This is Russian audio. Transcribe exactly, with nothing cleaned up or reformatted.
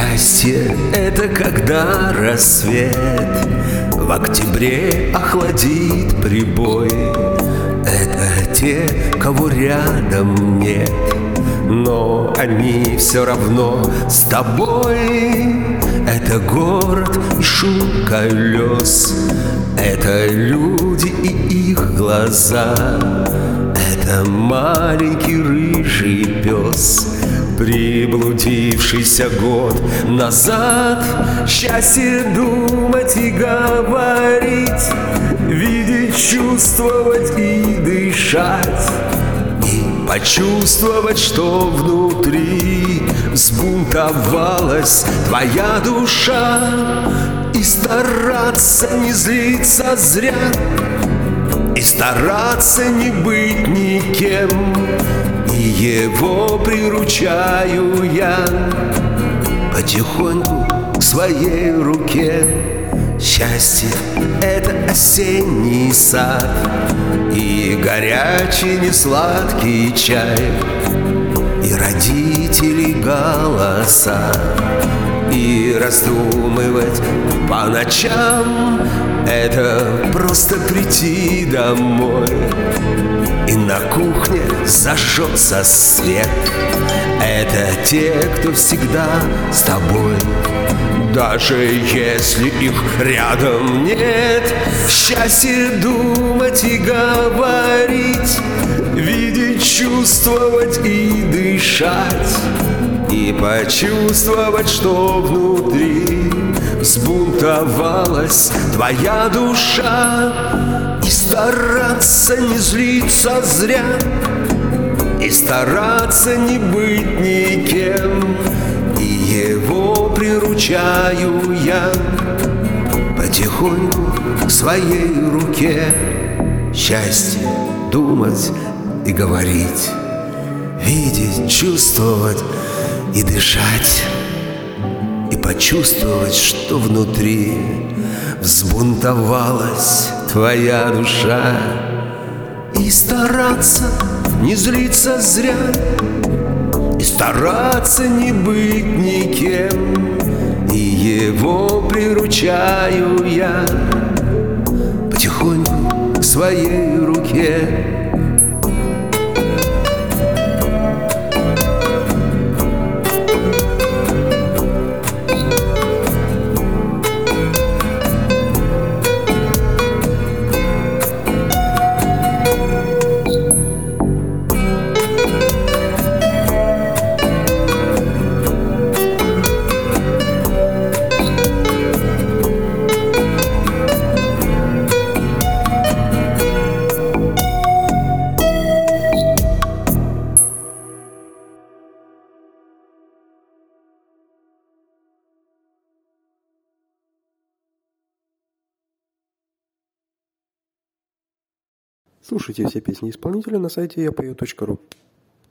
Счастье — это когда рассвет в октябре охладит прибой. Это те, кого рядом нет, но они все равно с тобой. Это город и шум колес, это люди и их глаза, это маленький рыжий пес, приблудившийся год назад. Счастье думать и говорить, видеть, чувствовать и дышать, и почувствовать, что внутри взбунтовалась твоя душа, и стараться не злиться зря, и стараться не быть никем. И его приручаю я потихоньку к своей руке. Счастье — это осенний сад и горячий несладкий чай, и родителей голоса, и раздумывать по ночам. Это просто прийти домой, и на кухне зажжется свет. Это те, кто всегда с тобой, даже если их рядом нет. Счастье думать и говорить, видеть, чувствовать и дышать, и почувствовать, что внутри взбунтовалась твоя душа, и стараться не злиться зря, и стараться не быть никем. И его приручаю я потихоньку к своей руке. Счастье думать и говорить, видеть, чувствовать и дышать, и почувствовать, что внутри взбунтовалась твоя душа, и стараться не злиться зря, и стараться не быть никем. И его приручаю я потихоньку к своей руке. Слушайте все песни исполнителя на сайте я пою точка ру.